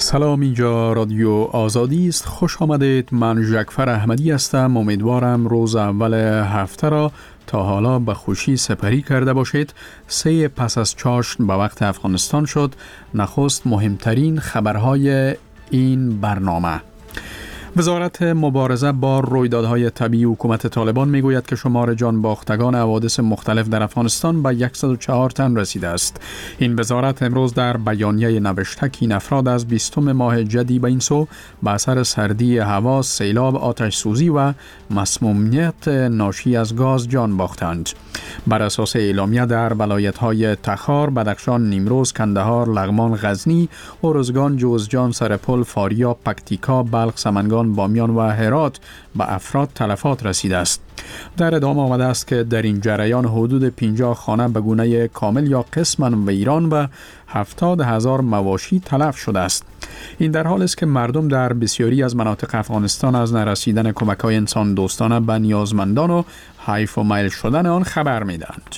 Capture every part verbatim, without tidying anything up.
سلام، اینجا رادیو آزادی است. خوش آمدید. من جعفر احمدی هستم. امیدوارم روز اول هفته را تا حالا به خوشی سپری کرده باشید. سه پس از چاشت به وقت افغانستان شد. نخست مهمترین خبرهای این برنامه. وزارت مبارزه با رویدادهای طبیعی حکومت طالبان میگوید که شمار جان باختگان حوادث مختلف در افغانستان به صد و چهار تن رسیده است. این وزارت امروز در بیانیه نوشته که این افراد از بیستم ماه جدی به این سو به اثر سردی هوا، سیلاب، آتش سوزی و مسمومیت ناشی از گاز جان باختند. بر اساس اعلامیه در ولایت‌های تخار، بدخشان، نیمروز، کندهار، لغمان، غزنی، ارزگان، جوزجان، سرپل، فاریاب، پکتیکا، بلخ، سمنگان، بامیان و هرات به افراد تلفات رسیده است. در ادامه آمده است که در این جریان حدود پنجاه خانه به گونه کامل یا قسماً ویران و هفتاد هزار مواشی تلف شده است. این در حال است که مردم در بسیاری از مناطق افغانستان از نرسیدن کمک‌های انسان دوستانه به نیازمندان و حیف و میل شدن آن خبر می‌دهند.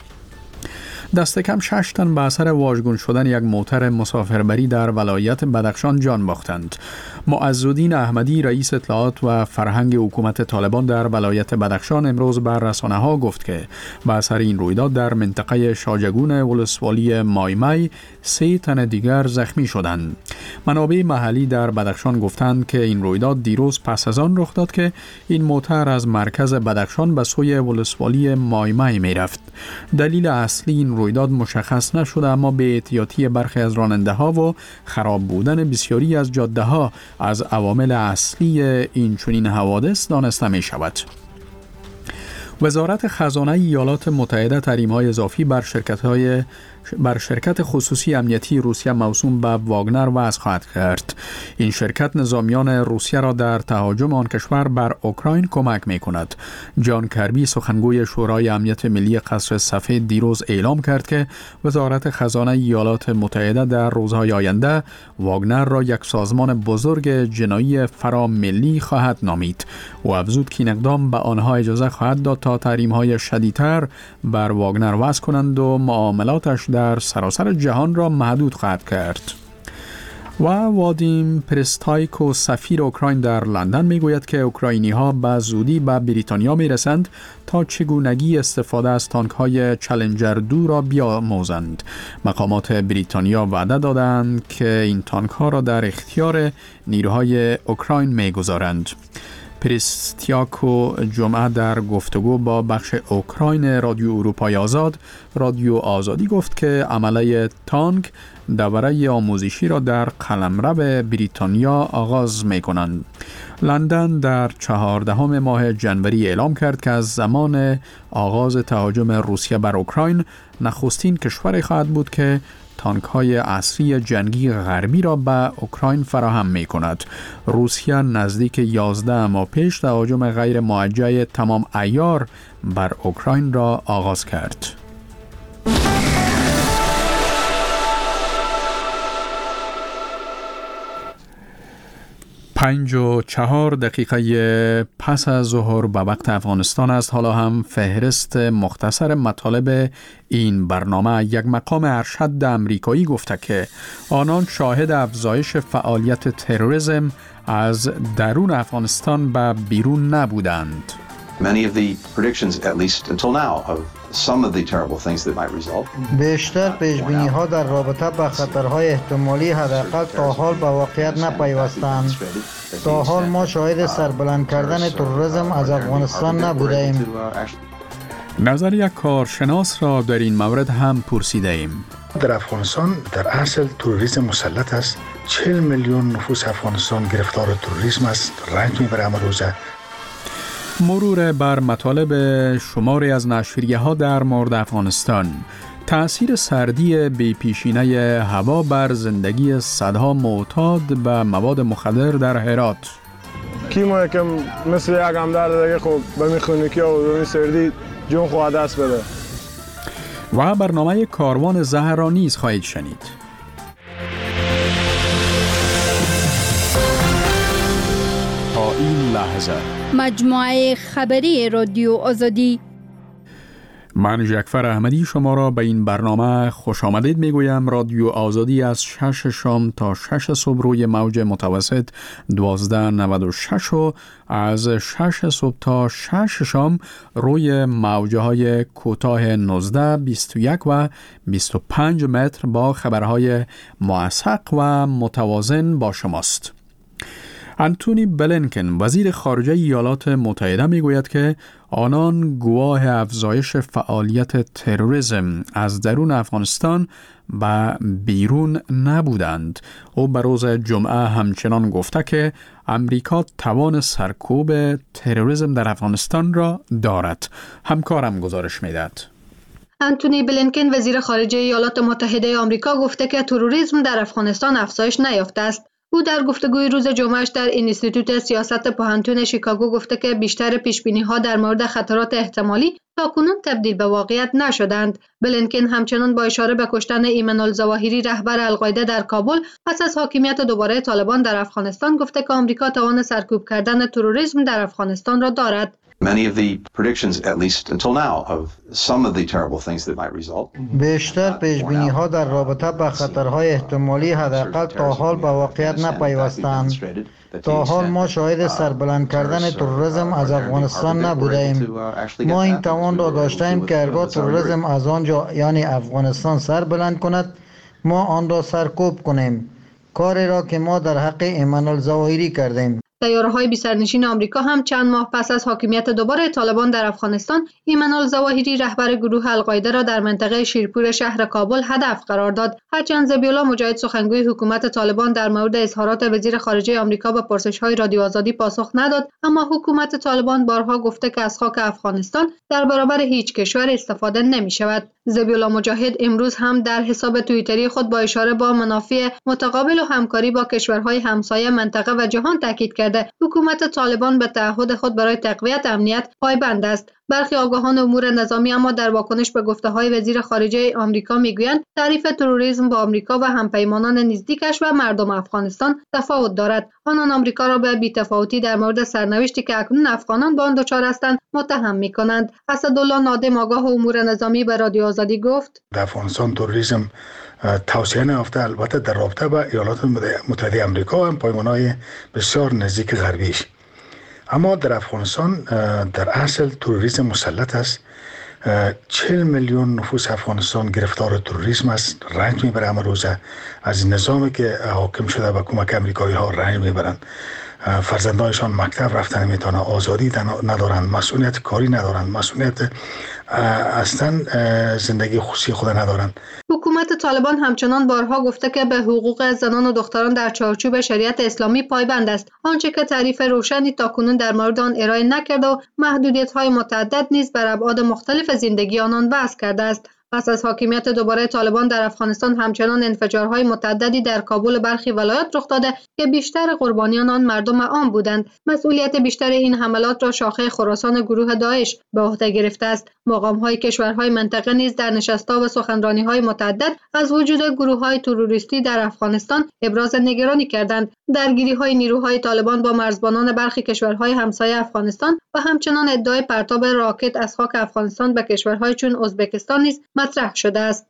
دست کم شش تن به اثر واژگون شدن یک موتر مسافربری در ولایت بدخشان جان باختند. معزالدین احمدی، رئیس اطلاعات و فرهنگ حکومت طالبان در ولایت بدخشان، امروز بر رسانه‌ها گفت که به اثر این رویداد در منطقه شاجگون ولسوالی مایمای سه تن دیگر زخمی شدند. منابع محلی در بدخشان گفتند که این رویداد دیروز پس از آن رخ داد که این موتر از مرکز بدخشان به سوی ولسوالی مایمای می‌رفت. دلیل اصلی این رویداد مشخص نشده، اما به احتیاطی برخی از راننده‌ها و خراب بودن بسیاری از جاده‌ها از عوامل اصلی این چنین حوادث دانسته می شود. وزارت خزانه ایالات متحده تحریم‌های اضافی بر شرکت‌های بر شرکت خصوصی امنیتی روسیه موسوم به واگنر وضع خواهد کرد. این شرکت نظامیان روسیه را در تهاجم آن کشور بر اوکراین کمک می کند. جان کربی، سخنگوی شورای امنیت ملی قصر سفید، دیروز اعلام کرد که وزارت خزانه ایالات متحده در روزهای آینده واگنر را یک سازمان بزرگ جنایی فراملی خواهد نامید. او افزود که این اقدام به آنها اجازه خواهد داد تا تحریم‌های شدیدتر بر واگنر وضع کنند و معاملاتش در سراسر جهان را محدود خواهد کرد. و وادیم پرستایکو، سفیر اوکراین در لندن، میگوید که اوکراینی‌ها به زودی به بریتانیا میرسند تا چگونگی استفاده از تانک‌های چالنجر دو را بیاموزند. مقامات بریتانیا وعده دادند که این تانک‌ها را در اختیار نیروهای اوکراین میگذارند. پرستایکو جمعه در گفتگو با بخش اوکراین رادیو اروپای آزاد رادیو آزادی گفت که عمله تانک دوره آموزشی را در قلمرو بریتانیا آغاز می کنند. لندن در چهاردهم ماه جنوری اعلام کرد که از زمان آغاز تهاجم روسیه بر اوکراین نخستین کشوری خواهد بود که تانک‌های عصری جنگی غربی را به اوکراین فراهم می‌کند. روسیه نزدیک یازده ماه پیش تهاجم غیر موجه تمام عیار بر اوکراین را آغاز کرد. پنج و چهار دقیقه پس از ظهر به وقت افغانستان است. حالا هم فهرست مختصر مطالب این برنامه. یک مقام ارشد امریکایی گفته که آنان شاهد افزایش فعالیت تروریسم از درون افغانستان به بیرون نبودند. Many of the predictions, at least until now, of some of the terrible things that might result. بیشتر پیشبینی‌ها در رابطه با خطرهای احتمالی حداقل تا حال به واقعیت نپیوستند. تا حال ما شاهد سربلند کردن تروریسم از افغانستان نبودیم. نظر یک کارشناس را در این مورد هم پرسیده ایم. در افغانستان در اصل تروریسم مسلط است. چهل میلیون نفوس افغانستان گرفتار تروریسم است. رنج میبره همه روزه. مرور بر مطالب شماری از نشریه‌ها در مورد افغانستان. تأثیر سردی بی‌پیشینه هوا بر زندگی صدها معتاد به مواد مخدر در هرات. کی ما که مثل یک همدرد دیگه خب به میخونیکی و به سردی جون خواهد دست بده. و برنامه کاروان زهر را نیز خواهید شنید. تا این لحظه مجموعه خبری رادیو آزادی. من جعفر احمدی شما را به این برنامه خوش آمدید میگویم. رادیو آزادی از شش شام تا شش صبح روی موج متوسط دوازده نود و شش و از شش صبح تا شش شام روی موجه های کوتاه نوزده، بیست و یک و بیست و پنج متر با خبرهای موثق و متوازن با شماست. انتونی بلینکن وزیر خارجه ایالات متحده میگوید که آنان گواه افزایش فعالیت تروریسم از درون افغانستان و بیرون نبودند. او به روز جمعه همچنان گفته که امریکا توان سرکوب تروریسم در افغانستان را دارد. همکارم گزارش میدهد. انتونی بلینکن وزیر خارجه ایالات متحده آمریکا گفته که تروریسم در افغانستان افزایش نیافته است. او در گفتگوی روز جمعهش در اینستیتوت سیاست پوهنتون شیکاگو گفته که بیشتر پیشبینی‌ها در مورد خطرات احتمالی تاکنون تبدیل به واقعیت نشدند. بلینکن همچنان با اشاره به کشتن ایمن الظواهری رهبر القاعده در کابل پس از حاکمیت دوباره طالبان در افغانستان گفته که آمریکا توان سرکوب کردن تروریسم در افغانستان را دارد. Many of the predictions, at least until now, of some of the terrible things that might result. بیشتر پیشبینی‌ها در رابطه با خطرهای احتمالی حداقل تا حال به واقعیت نپیوستند. تا حال ما شاهد سربلند کردن تروریسم از افغانستان نبودیم. ما این توان را داشتیم که هرگاه تروریسم از آنجا یعنی افغانستان سربلند کند ما آن را سرکوب کنیم. کاری را که ما در حق ایمن الظواهری کردیم. سیاره‌های بی‌سرنشین آمریکا هم چند ماه پس از حاکمیت دوباره طالبان در افغانستان ایمن الظواهری رهبر گروه القاعده را در منطقه شیرپور شهر کابل هدف قرار داد. هرچند ذبیح‌الله مجاهد سخنگوی حکومت طالبان در مورد اظهارات وزیر خارجه آمریکا به پرسش‌های رادیو آزادی پاسخ نداد، اما حکومت طالبان بارها گفته که از خاک افغانستان در برابر هیچ کشور استفاده نمی‌شود. ذبیح‌الله مجاهد امروز هم در حساب توییتری خود با اشاره به منافع متقابل و همکاری با کشورهای همسایه منطقه و جهان تاکید کرد حکومت طالبان به تعهد خود برای تقویت امنیت پایبند است. برخی آگاهان امور نظامی اما در واکنش به گفته‌های وزیر خارجه آمریکا میگویند تعریف تروریسم با آمریکا و همپیمانان نزدیکش و مردم افغانستان تفاوت دارد. آنان آمریکا را به بی‌تفاوتی در مورد سرنوشتی که اکنون افغانان به آن دچار هستند متهم می‌کنند. اسدالله نادم آگاه امور نظامی به رادیو آزادی گفت: در افغانستان تروریسم توسعه نیافته، البته در رابطه با ایالات متحده آمریکا هم پایمان‌های بسیار نزدیک غربیش. اما در افغانستان در اصل تروریسم مسلط است. چهل میلیون نفوس افغانستان گرفتار تروریسم است، رنج میبره همه روزه از نظامی که حاکم شده با کمک امریکایی ها رنج میبرند. فرزندانشان مکتب رفتن نمیتونه، آزادی ندارند، مسئولیت کاری ندارند، مسئولیت اصلا زندگی خصوصی خود ندارند. حکومت طالبان همچنان بارها گفته که به حقوق زنان و دختران در چارچوب شریعت اسلامی پایبند است، آنچه که تعریف روشنی تاکنون در مورد آن ارائه نکرده و محدودیت‌های متعدد نیز بر ابعاد مختلف زندگی آنان وضع کرده است. پس از حاکمیت دوباره طالبان در افغانستان همچنان انفجارهای متعددی در کابل و برخی ولایات رخ داده که بیشتر قربانیان آن مردم عام بودند. مسئولیت بیشتر این حملات را شاخه خراسان گروه داعش به عهده گرفته است. مقام‌های کشورهای منطقه نیز در نشست‌ها و سخنرانی‌های متعدد از وجود گروه‌های تروریستی در افغانستان ابراز نگرانی کردند. درگیری‌های نیروهای طالبان با مرزبانان برخی کشورهای همسایه افغانستان و همچنان ادعای پرتاب راکت از خاک افغانستان به کشورهای چون ازبکستان نیز مطرح شده است.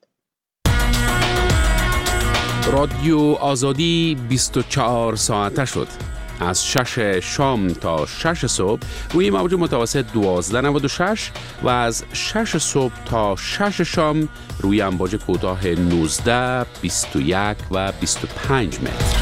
رادیو آزادی بیست و چهار ساعته شد. از شش شام تا شش صبح روی موج متوسط دوازده نود و شش و از شش صبح تا شش شام روی امواج کوتاه نوزده، بیست و یک و بیست و پنج متر.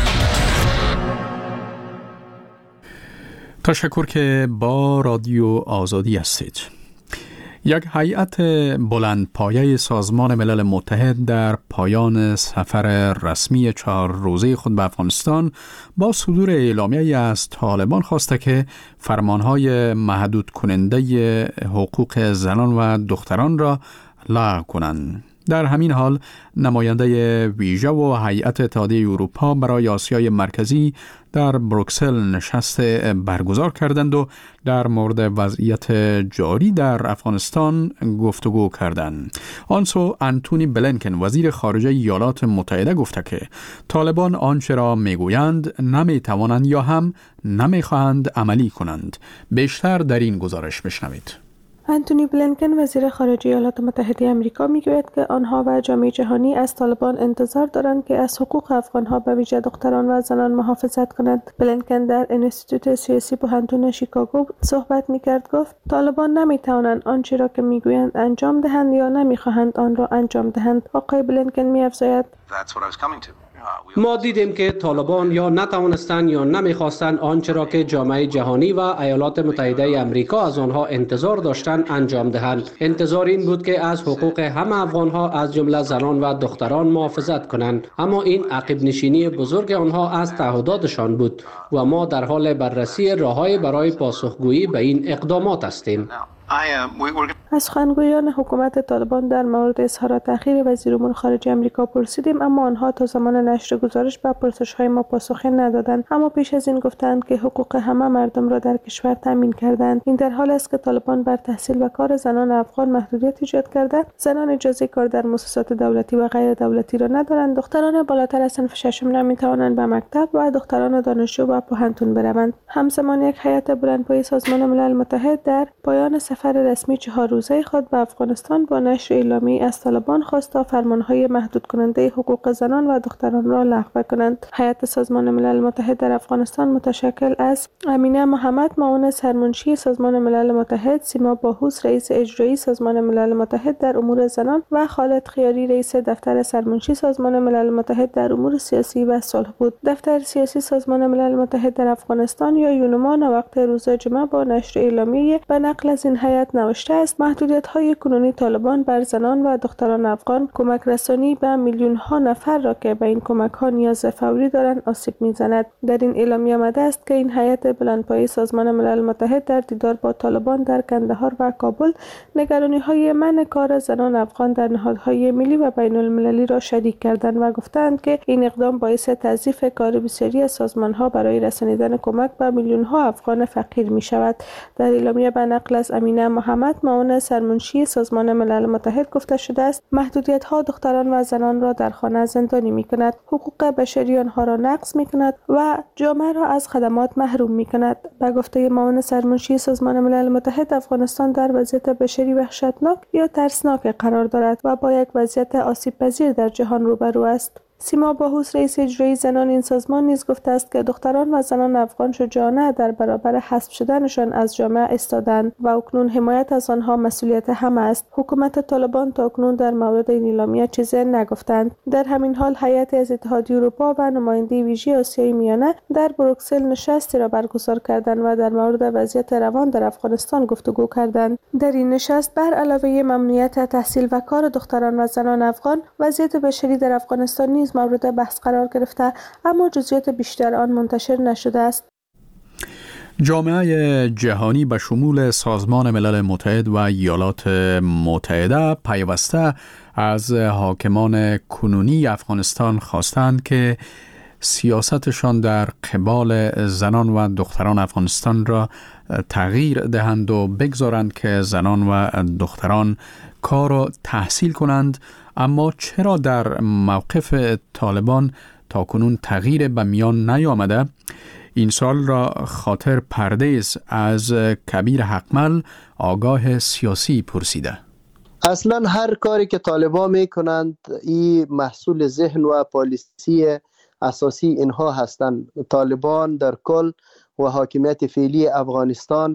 تشکر که با رادیو آزادی هستید. یک هیئت بلندپایه سازمان ملل متحد در پایان سفر رسمی چهار روزه خود به افغانستان با صدور اعلامیه‌ای از طالبان خواسته که فرمانهای محدود کننده حقوق زنان و دختران را لغو کنند. در همین حال نماینده ویژه و هیئت اتحادیه اروپا برای آسیای مرکزی در بروکسل نشست برگزار کردند و در مورد وضعیت جاری در افغانستان گفتگو کردند. آنسو انتونی بلینکن وزیر خارجه ایالات متحده گفته که طالبان آنچه را میگویند نمیتوانند یا هم نمیخواهند عملی کنند. بیشتر در این گزارش بشنوید. آنتونی بلینکن وزیر خارجه ایالات متحده آمریکا میگوید که آنها و جامعه جهانی از طالبان انتظار دارند که از حقوق افغانها به ویژه دختران و زنان محافظت کنند. بلینکن در انستیتوت سیاسی پوهنتون شیکاگو صحبت میکرد. گفت طالبان نمیتوانند آنچه را که میگویند انجام دهند یا نمیخواهند آن را انجام دهند. آقای بلینکن میافزاید ما دیدیم که طالبان یا نتوانستند یا نمیخواستند آنچه را که جامعه جهانی و ایالات متحده آمریکا از آنها انتظار داشتند انجام دهند. انتظار این بود که از حقوق همه افغانها از جمله زنان و دختران محافظت کنند، اما این عقب نشینی بزرگ آنها از تعهداتشان بود و ما در حال بررسی راههای برای پاسخگویی به این اقدامات هستیم. از سخنگویان حکومت طالبان در مورد اظهار تأخیر وزیر امور خارجه آمریکا پرسیدیم، اما آنها تا زمان نشر گزارش به پرسش‌های ما پاسخی ندادند. اما پیش از این گفتند که حقوق همه مردم را در کشور تامین کردند. این در حال است که طالبان بر تحصیل و کار زنان افغان محدودیت ایجاد کرده. زنان اجازه کار در مؤسسات دولتی و غیر دولتی را ندارند. دختران بالاتر از صنف ششم نمی‌توانند به مکتب و دختران دانشجو و پوهنتون بروند. همزمان یک هیئت بلندپایه سازمان ملل متحد در پایان سفر رسمی چهار روزه خود به افغانستان با نشر اعلامیه‌ای از طالبان خواست تا فرمانهای محدود کننده حقوق زنان و دختران را لغو کنند. هیئت سازمان ملل متحد در افغانستان متشکل از امینه محمد معاون سرمنشی سازمان ملل متحد، سیما باهوس رئیس اجرایی سازمان ملل متحد در امور زنان و خالد خیاری رئیس دفتر سرمنشی سازمان ملل متحد در امور سیاسی و صلح بود. دفتر سیاسی سازمان ملل متحد در افغانستان یا یونما وقت روز جمعه با نشر اعلامیه به نقل از این هیئت نوشته است: محدودیت‌های کنونی طالبان بر زنان و دختران افغان کمک رسانی به میلیون‌ها نفر را که به این کمک‌ها نیاز فوری دارند آسیب می‌زند. در این اعلامیه آمده است که این هیئت بلندپایه سازمان ملل متحد در دیدار با طالبان در کندهار و کابل نگرانی‌های منع کار زنان افغان در نهادهای ملی و بین‌المللی را شریک کردند و گفتند که این اقدام باعث تضعیف کار بسیاری از سازمان‌ها برای رسانیدن کمک به میلیون‌ها افغان فقیر می‌شود. در اعلامیه به نقل از امینه محمد معاون سرمنشی سازمان ملل متحد گفته شده است: محدودیت‌ها دختران و زنان را در خانه زندانی می‌کند، حقوق بشری آنها را نقض می‌کند و جامعه را از خدمات محروم می‌کند. به گفته معاون سرمنشی سازمان ملل متحد، افغانستان در وضعیت بشری وحشتناک یا ترسناک قرار دارد و با یک وضعیت آسیب‌پذیر در جهان روبرو است. سیما باهوس رئیس اجرایی زنان این سازمان نیز گفته است که دختران و زنان افغان شجاعانه در برابر حذف شدنشان از جامعه ایستادند و اکنون حمایت از آنها مسئولیت همه است. حکومت طالبان تا اکنون در مورد این اعلامیه چیزی نگفتند. در همین حال هیئت از اتحادیه اروپا و نماینده ویژه آسیای میانه در بروکسل نشستی را برگزار کردند و در مورد وضعیت روان در افغانستان گفتگو کردند. در این نشست بر علاوه ممنوعیت تحصیل و کار دختران و زنان افغان، وضعیت بشری در افغانستان نیز مورد بحث قرار گرفته، اما جزئیات بیشتر آن منتشر نشده است. جامعه جهانی به شمول سازمان ملل متحد و ایالات متحده پیوسته از حاکمان کنونی افغانستان خواستند که سیاستشان در قبال زنان و دختران افغانستان را تغییر دهند و بگذارند که زنان و دختران کار و تحصیل کنند. اما چرا در موقف طالبان تا کنون تغییر به میان نیامده؟ این سال را خاطر پردیس از کبیر حقمل آگاه سیاسی پرسیده. اصلا هر کاری که طالبان میکنند این محصول ذهن و پالیسی اساسی اینها هستند. طالبان در کل و حاکمیت فعلی افغانستان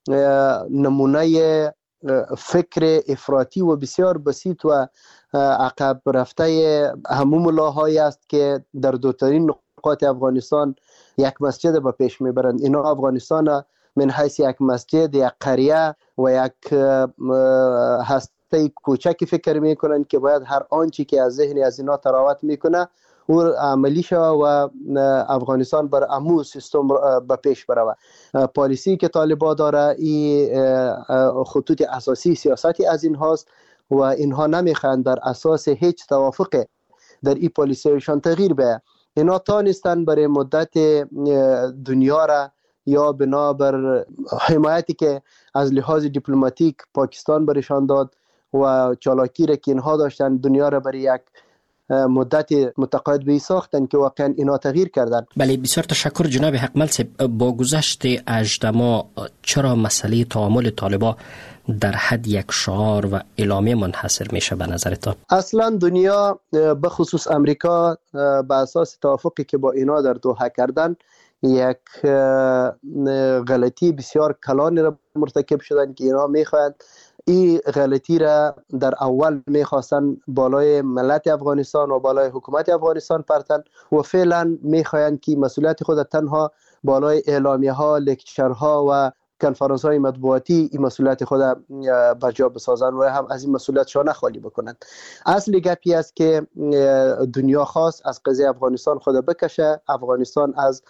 نمونه فکر افراطی و بسیار بسیط و عقب رفته همون ملاهای است که در دوترین نقاط افغانستان یک مسجد به پیش میبرند. اینا افغانستان من حیث یک مسجد، یک قریه و یک هسته کوچکی فکر میکنند که باید هر آنچه که از ذهن از اینا تراوت میکنه او عملی شود و افغانستان بر امو سیستم به پیش برود. پالیسی که طالبان داره این خطوط اساسی سیاستی از این هاست و اینها نمیخواهند در اساس هیچ توافق در این پالیسیشان تغییر به اینا تانستن برای مدت دنیا را یا بنابر حمایتی که از لحاظ دیپلماتیک پاکستان برشان داد و چالاکی را که اینها داشتن دنیا را برای یک مدت متقاعد به ساختن که واقعا اینا تغییر کردن. بله بسیار تشکر جناب حقمل صاحب. با گذشت هجده ماه چرا مسئله تعامل طالبان در حد یک شعار و اعلامیه منحصر میشه به نظرتان؟ اصلا دنیا به خصوص امریکا به اساس توافقی که با اینا در دوحه کردن یک غلطی بسیار کلانی را مرتکب شدن که اینا میخواهند این غلطی را در اول میخواستن بالای ملت افغانستان و بالای حکومت افغانستان پرتن و فعلا میخواهند که مسئولیت خود تنها بالای اعلامیه ها، لکچرها و کنفرانس های مطبوعاتی این مسئولیت خود برجا بسازن و هم از این مسئولیتشان خالی بکنند. اصل گپی است که دنیا خواست از قضیه افغانستان خود بکشه. افغانستان از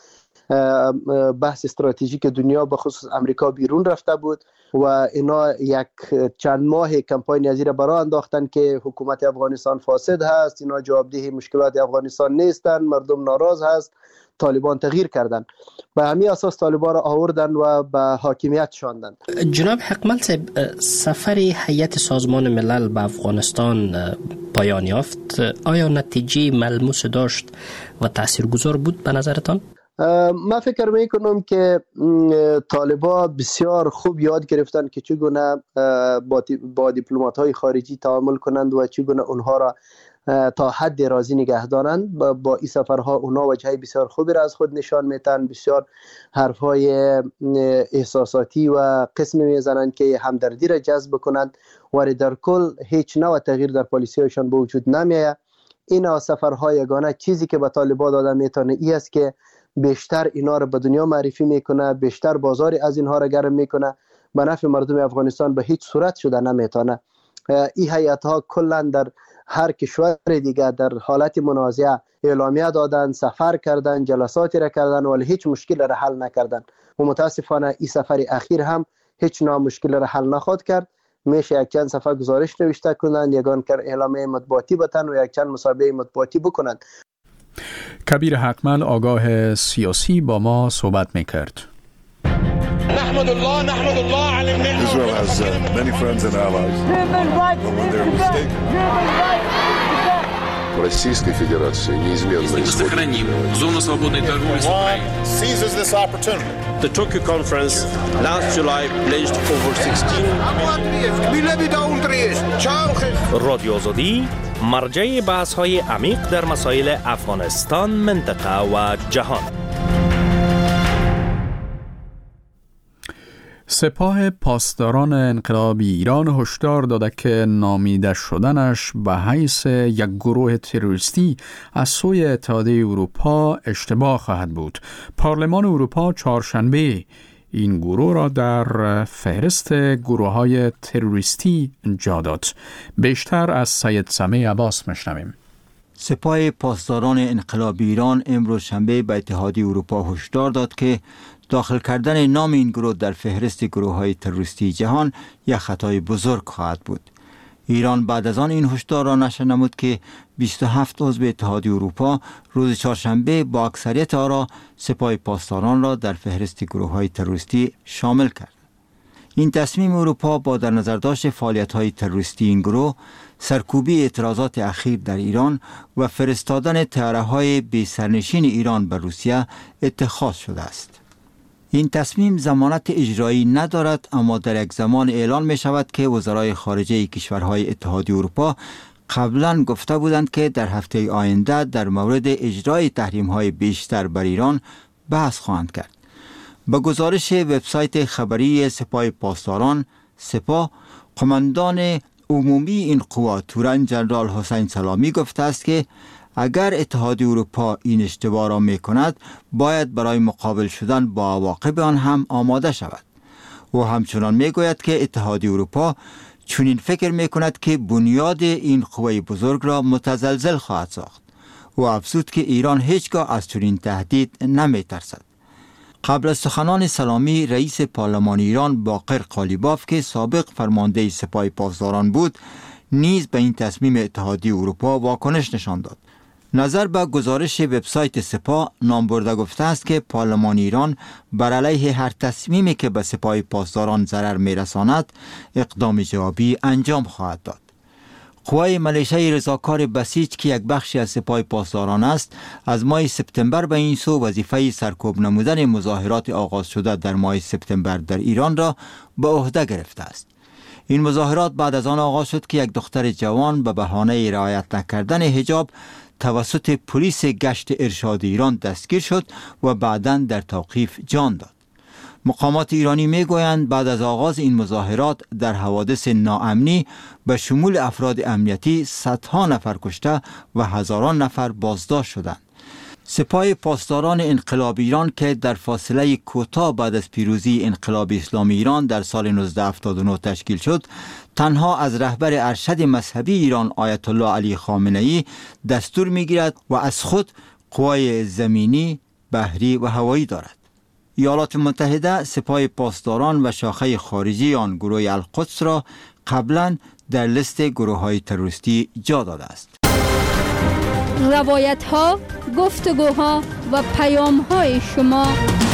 بحث استراتژیک دنیا به خصوص امریکا بیرون رفته بود و اینا یک چند ماه کمپاین ازی را برای انداختن که حکومت افغانستان فاسد هست، اینا جوابدهی مشکلات افغانستان نیستن، مردم ناراض هست. طالبان تغییر کردن، به همین اساس طالبان را آوردن و به حاکمیت شاندن. جناب حقمل صاحب، سفر هیئت سازمان ملل به افغانستان پایان یافت. آیا نتیجه ملموس داشت و تاثیرگذار بود به نظرتان؟ من فکر می کنم که طالبان بسیار خوب یاد گرفتن که چگونه با دیپلمات های خارجی تعامل کنند و چگونه اونها را تا حد راضی نگه دارند. با این سفرها اونا وجهه بسیار خوبی را از خود نشان میتن، بسیار حرفهای احساساتی و قسمی میزنند که همدردی را جذب کنند و در کل هیچ نوع تغییر در پالیسیشان به وجود نمیآید. این سفرهای یگانه چیزی که به طالبان داده میتونه ای است که بیشتر اینا را به دنیا معرفی میکنه، بیشتر بازاری از اینها را گرم میکنه. به نفع مردم افغانستان به هیچ صورت شده نمیتونه. این هیئت ها کلا در هر کشور دیگه در حالت منازعه اعلامیه دادن، سفر کردن، جلساتی را کردن ولی هیچ مشکل را حل نکردن و متاسفانه این سفر اخیر هم هیچ نوع مشکل را حل نخواهد کرد. میشه یک چند صفحه گزارش نوشته کنند، یگان کر اعلامیه مطبوعاتی بتن و یک چند مصاحبه مطبوعاتی بکنند. کبیر حقمل آگاه سیاسی با ما صحبت میکرد. نحمد الله نحمد الله على النعمة. Israel has uh, many friends and allies. But when they're mistaken. Российской Федерации неизменно сохраним зону свободной торговли с Украиной. Seizes this opportunity. The Tokyo conference last July pledged over sixteen. رادیو آزادی مرجع بحث‌های عمیق در مسائل افغانستان، منطقه و جهان. سپاه پاسداران انقلاب ایران هشدار داده که نامیده شدنش به حیث یک گروه تروریستی از سوی اتحادیه اروپا اشتباه خواهد بود. پارلمان اروپا چهارشنبه این گروه را در فهرست گروه‌های تروریستی جا داد. بیشتر از سید سمیع عباس میشنویم. سپاه پاسداران انقلاب ایران امروز شنبه به اتحادیه اروپا هشدار داد که داخل کردن نام این گروه در فهرست گروه‌های تروریستی جهان یک خطای بزرگ خواهد بود. ایران بعد از آن این هشدار را نشر نمود که بیست و هفت عضو اتحادیه اروپا روز چهارشنبه با اکثریت آرا سپاه پاسداران را در فهرست گروه‌های تروریستی شامل کرد. این تصمیم اروپا با در نظر داشت فعالیت‌های تروریستی این گروه، سرکوبی اعتراضات اخیر در ایران و فرستادن طیاره‌های بی سرنشین ایران به روسیه اتخاذ شده است. این تصمیم ضمانت اجرایی ندارد، اما در یک زمان اعلان می شود که وزرای خارجه کشورهای اتحادیه اروپا قبلا گفته بودند که در هفته آینده در مورد اجرای تحریم‌های بیشتر بر ایران بحث خواهند کرد. با گزارش وبسایت خبری سپاه پاسداران سپاه، قماندان عمومی این قوا تورن جنرال حسین سلامی گفته است که اگر اتحادیه اروپا این اشتباه را می کند باید برای مقابل شدن با عواقب آن هم آماده شود. او همچنان می گوید که اتحادیه اروپا چنین فکر می کند که بنیاد این قوه بزرگ را متزلزل خواهد ساخت. او افزود که ایران هیچگاه از چنین تهدید نمی ترسد. قبل از سخنان سلامی، رئیس پارلمان ایران باقر قالیباف که سابق فرمانده سپاه پاسداران بود نیز به این تصمیم اتحادیه اروپا واکنش نشان داد. نظر به گزارش وبسایت سپاه، نامبرده گفته است که پارلمان ایران بر علیه هر تصمیمی که به سپاه پاسداران ضرر می‌رساند اقدام جوابی انجام خواهد داد. قوای ملیشه رضاکار بسیج که یک بخشی از سپاه پاسداران است، از ماه سپتامبر به این سو وظیفه سرکوب نمودن مظاهرات آغاز شده در ماه سپتامبر در ایران را به عهده گرفته است. این مظاهرات بعد از آن آغاز شد که یک دختر جوان به بهانه رعایت نکردن حجاب توسط پلیس گشت ارشاد ایران دستگیر شد و بعداً در توقیف جان داد. مقامات ایرانی میگویند بعد از آغاز این مظاهرات در حوادث ناامنی به شمول افراد امنیتی صدها نفر کشته و هزاران نفر بازداشت شدند. سپاه پاسداران انقلاب ایران که در فاصله کوتاه بعد از پیروزی انقلاب اسلامی ایران در سال نوزده هفتاد و نه تشکیل شد، تنها از رهبر ارشد مذهبی ایران آیت الله علی خامنه‌ای دستور میگیرد و از خود قوای زمینی، بحری و هوایی دارد. ایالات متحده سپاه پاسداران و شاخه خارجی آن گروه القدس را قبلا در لیست گروه‌های تروریستی جا داده است. روایت ها، گفتگوها و پیام های شما.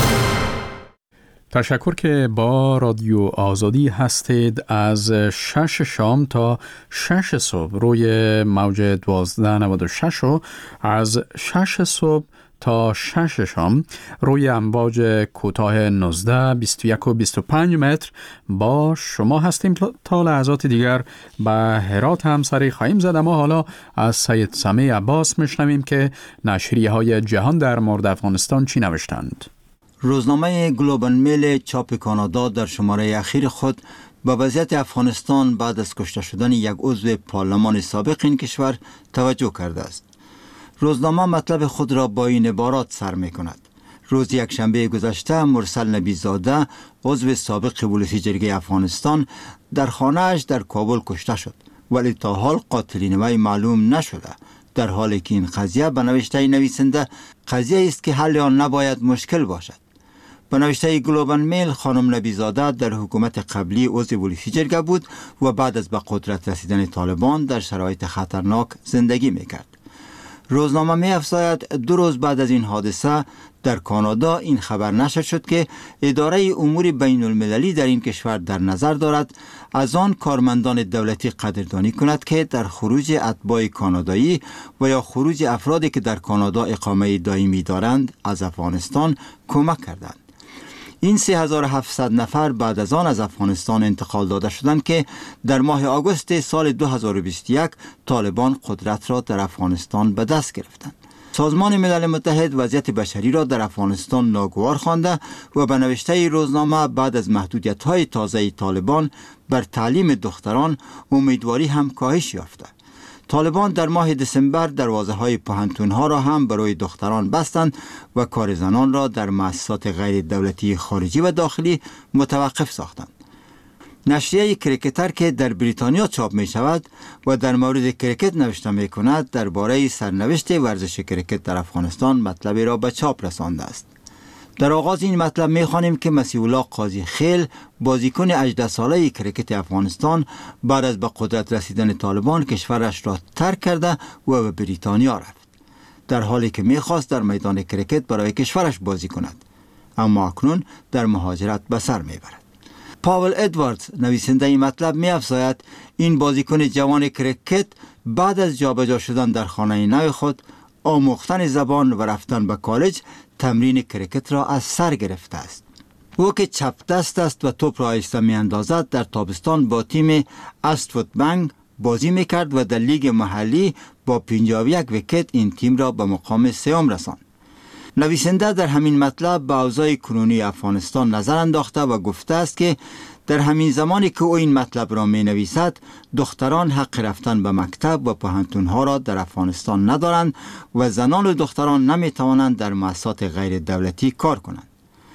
تشکر که با رادیو آزادی هستید. از شش شام تا شش صبح روی موج دوازده نود و شش و از شش صبح تا شش شام روی امواج کوتاه نوزده، بیست و یک و بیست و پنج متر با شما هستیم. تا لحظات دیگر به هرات هم سری خواهیم زد، اما حالا از سید سمیع عباس میشنویم که نشریه های جهان در مورد افغانستان چی نوشتند. روزنامه گلوبال میل چاپ کانادا در شماره اخیر خود به وضعیت افغانستان بعد از کشته شدن یک عضو پارلمان سابق این کشور توجه کرده است. روزنامه مطلب خود را با این عبارات سر می کند. روز یک شنبه گذشته مرسل نبیزاده عضو سابق پلیس جرگه افغانستان در خانه‌اش در کابل کشته شد، ولی تا حال قاتلین وی معلوم نشده، در حالی که این قضیه به نوشته نویسنده قضیه است که حل آن نباید مشکل باشد. به نوشته گلوبال میل خانم نبیزاده در حکومت قبلی عضو پلیس جرگه بود و بعد از به قدرت رسیدن طالبان در شرایط خطرناک زندگی میکرد. روزنامه می افزاید دو روز بعد از این حادثه در کانادا این خبر نشر شد که اداره امور بین المللی در این کشور در نظر دارد از آن کارمندان دولتی قدردانی کند که در خروج اتباع کانادایی و یا خروج افرادی که در کانادا اقامه دائمی دارند از افغانستان کمک کردند. این سه هزار و هفتصد نفر بعد از آن از افغانستان انتقال داده شدند که در ماه آگوست سال دو هزار و بیست و یک طالبان قدرت را در افغانستان به دست گرفتند. سازمان ملل متحد وضعیت بشری را در افغانستان ناگوار خوانده و به نوشته روزنامه بعد از محدودیت‌های تازه طالبان بر تعلیم دختران امیدواری هم کاهش یافته. طالبان در ماه دسامبر دروازه‌های پوهنتون‌ها را هم برای دختران بستند و کار زنان را در مؤسسات غیر دولتی خارجی و داخلی متوقف ساختند. نشریه کریکتر که در بریتانیا چاپ می شود و در مورد کریکت نوشته می کند درباره سرنوشت ورزش کریکت در افغانستان مطلبی را به چاپ رسانده است. در آغاز این مطلب می خوانیم که مسیح الله قاضی خیل بازیکن هجده ساله کریکت افغانستان بعد از به قدرت رسیدن طالبان کشورش را ترک کرده و به بریتانیا رفت، در حالی که می خواست در میدان کریکت برای کشورش بازی کند، اما اکنون در مهاجرت به سر می برد. پاول ادواردز نویسنده این مطلب می افزاید این بازیکن جوان کریکت بعد از جابجا شدن در خانه نو خود، آموختن زبان و رفتن به کالج، تمرین کریکت را از سر گرفته است. او که چپ دست است و توپ را آهسته می اندازد در تابستان با تیم استفورد بنگ بازی می کرد و در لیگ محلی با پنجاه و یک ویکت این تیم را به مقام سوم رساند. نویسنده در همین مطلب به اوضاع کنونی افغانستان نظر انداخته و گفته است که در همین زمانی که او این مطلب را می نویسد، دختران حق رفتن به مکتب و پوهنتون‌ها را در افغانستان ندارند و زنان و دختران نمی توانند در مؤسسات غیر دولتی کار کنند.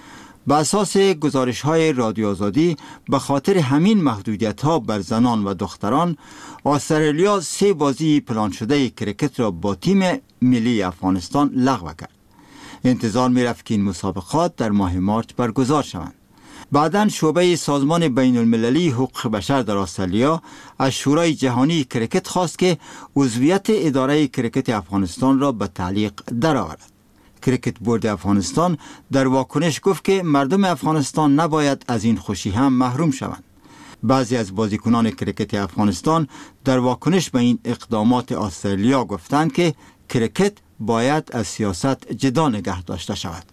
به اساس گزارش‌های رادیو آزادی به خاطر همین محدودیت‌ها بر زنان و دختران، استرالیا سه بازی پلان شده کریکت را با تیم ملی افغانستان لغو کرد. انتظار می رفت که این مسابقات در ماه مارچ برگزار شوند. بعداً شعبه سازمان بین المللی حقوق بشر در استرالیا از شورای جهانی کریکت خواست که عضویت اداره کریکت افغانستان را به تعلیق درآورد. کریکت بورد افغانستان در واکنش گفت که مردم افغانستان نباید از این خوشی هم محروم شوند. بعضی از بازیکنان کرکت افغانستان در واکنش به این اقدامات استرالیا گفتند که کرکت باید از سیاست جدا نگه داشته شود.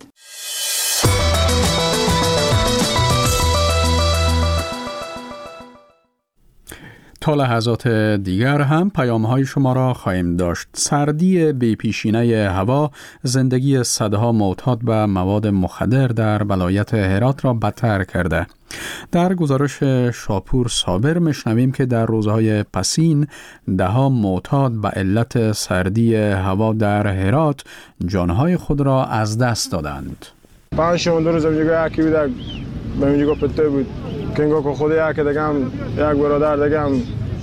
تا لحظات دیگر هم پیام‌های شما را خواهیم داشت. سردی بی‌پیشینه هوا زندگی صدها معتاد به مواد مخدر در ولایت هرات را بدتر کرده. در گزارش شاپور صابر میشنویم که در روزهای پسین دهها معتاد به علت سردی هوا در هرات جانهای خود را از دست دادند. پنج شون دو روز دیگه یکی بود به میگو پته بود که انگار که خود یک دگم یک برادر دگم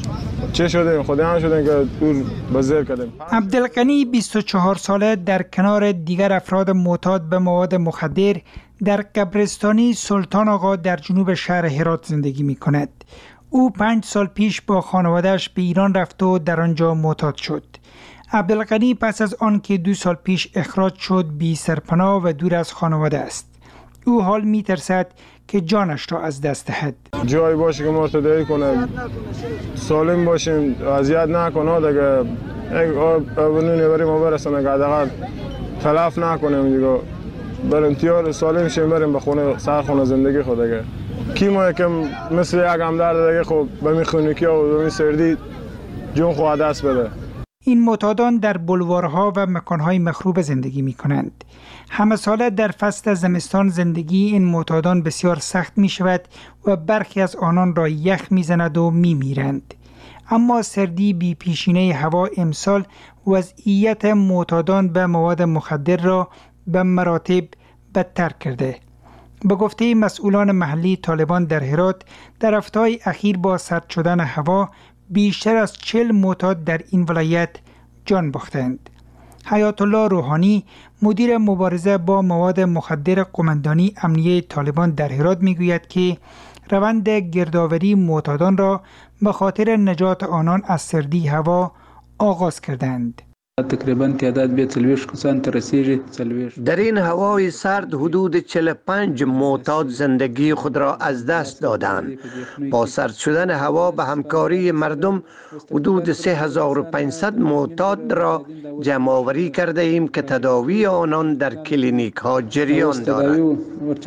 چه شده خود هم شده که دور بزر کردیم. عبدالغنی بیست و چهار ساله در کنار دیگر افراد معتاد به مواد مخدر در قبرستانی سلطان آقا در جنوب شهر هرات زندگی می کند. او پنج سال پیش با خانواده‌اش به ایران رفت و در آنجا معتاد شد. عبدالغنی پس از آن که دو سال پیش اخراج شد بی سرپناه و دور از خانواده است. او حال می ترسد که جانش را از دست دهد. جایی باشه که ما تدایی کنه سالم باشیم اذیت نکنه دیگه یک آبونی بریم و برسانه که حداقل تلف نکنیم دیگه بریم تیار سالم شیم بریم به خونه سر خونه زندگی خود دیگه کی ما که مثل یک همدرد دیگه خب به می خونگی و به می سردی جون خود دست بده. این معتادان در بلوارها و مکانهای مخروب زندگی می کنند. همه ساله در فصل زمستان زندگی این معتادان بسیار سخت می شود و برخی از آنان را یخ می زند و می میرند. اما سردی بی پیشینه هوا امسال وضعیت معتادان به مواد مخدر را به مراتب بدتر کرده. به گفته مسئولان محلی طالبان در هرات در هفته‌های اخیر با سرد شدن هوا بیشتر از چهل معتاد در این ولایت جان باختند. حیات الله روحانی مدیر مبارزه با مواد مخدر قماندانی امنیه طالبان در هرات میگوید که روند گردآوری معتادان را به خاطر نجات آنان از سردی هوا آغاز کردند. تقریبا تعداد به چهل کسان رسیدند. در این هوای سرد حدود چهل و پنج معتاد زندگی خود را از دست دادند. با سرد شدن هوا به همکاری مردم حدود سه هزار و پانصد معتاد را جمع آوری کرده ایم که تداوی آنان در کلینیک ها جریان دارد.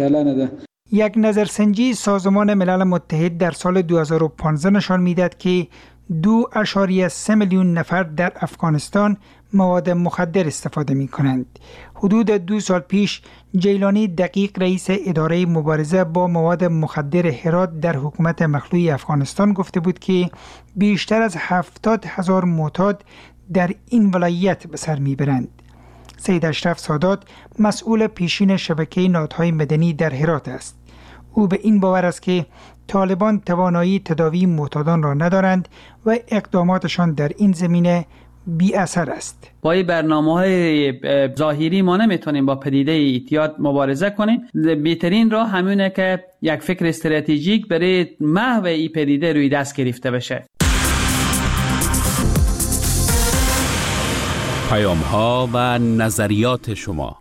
یک نظرسنجی سازمان ملل متحد در سال دو هزار و پانزده نشان می‌دهد که دو اشاریه سه میلیون نفر در افغانستان مواد مخدر استفاده می کنند. حدود دو سال پیش جیلانی دقیق رئیس اداره مبارزه با مواد مخدر هرات در حکومت مخلوع افغانستان گفته بود که بیشتر از هفتاد هزار معتاد در این ولایت به سر می برند. سید اشرف سادات مسئول پیشین شبکه نهادهای مدنی در هرات است. او به این باور است که طالبان توانایی تداوی معتادان را ندارند و اقداماتشان در این زمینه بی اثر است. با این برنامه‌های ظاهری ما نمیتونیم با پدیده اعتیاد مبارزه کنیم. بهترین راه همونه که یک فکر استراتژیک برای محو این پدیده روی دست گرفته بشه. پیام‌ها و نظریات شما.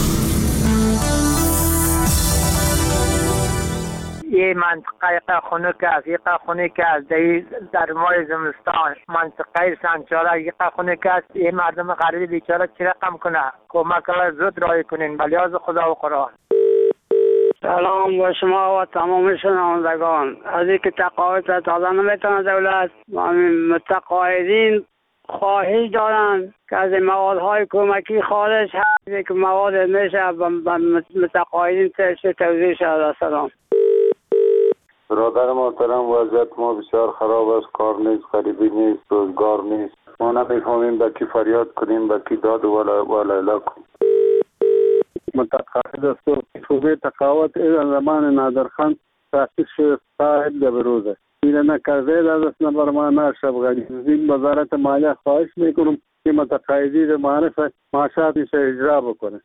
یه منطقه خونه که از یک خونه که از در ماه زمستان منطقه سنچاره یک خونه که از یه مردم غریب بیچاره چی رقم کنه کمک زود رای کنین بلیاز خدا و قرآن. سلام با شما و تمام شنوندگان. از اینکه تقاعد دادن نمیتونه دولت متقاعدین خواهش دارن که از موادهای کمکی خارج هست که مواد میشه به متقاعدین توزیع شده. سلام. برادر محترم وضعیت ما بسیار خراب است. کار نیست، غریبی نیست، روزگار نیست. ما نمیفهمیم به کی فریاد کنیم، به کی داد و لیلا کنیم. متقاعد است و شعبه تقاعد زمان نادرخان تاسیس شده صاحب به روزه این نکرده در دست نبر ما نشب غریبی وزارت مالیه خواهش میکنم که متقاعدی به معرف معاشاتش اجرا بکنه.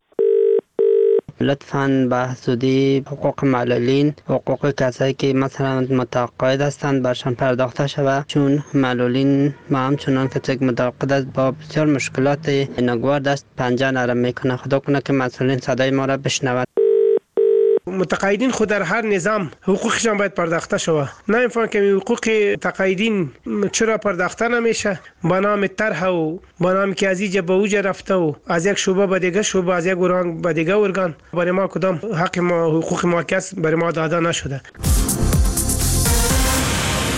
لطفاً به حدودی حقوق معلولین، حقوق کسایی که مثلا متقاعد هستند برشان پرداخته شود، چون معلولین ما همچنان که متقاعد است با بسیار مشکلات ناگوار دست پنجه نرم میکنه. خدا کنه که مسئولین صدای ما را بشنود. متقاعدین خود در هر نظام حقوقشان باید پرداخته شود. نه اینفان که حقوق تقاعدین چرا پرداخته نمیشه؟ با نام طرح و با نام که از اینجا به اوجا رفته و از یک شعبه به دیگه شعبه، از یک ارگان به دیگه ارگان، برای ما کدام حق ما حقوق ما کس برای ما داده نشده.